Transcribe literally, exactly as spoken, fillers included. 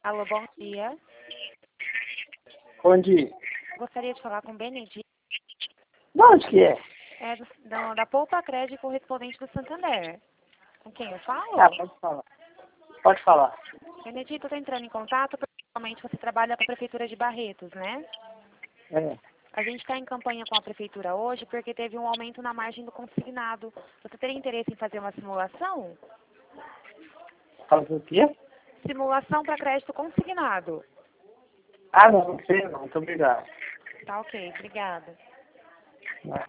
Alô, bom dia. Bom dia. Gostaria de falar com o Benedito, De onde que é? é do, do- da Poupa Crédito correspondente do Santander. Com quem eu falo? Ah, pode falar. Pode falar. Benedito, estou entrando em contato, porque realmente você trabalha para a Prefeitura de Barretos, né? É. A gente está em campanha com a Prefeitura hoje porque teve um aumento na margem do consignado. Você teria interesse em fazer uma simulação? Faz o quê? Simulação para crédito consignado. Ah, não, não sei não. Muito obrigado. Tá ok, obrigada. Vai.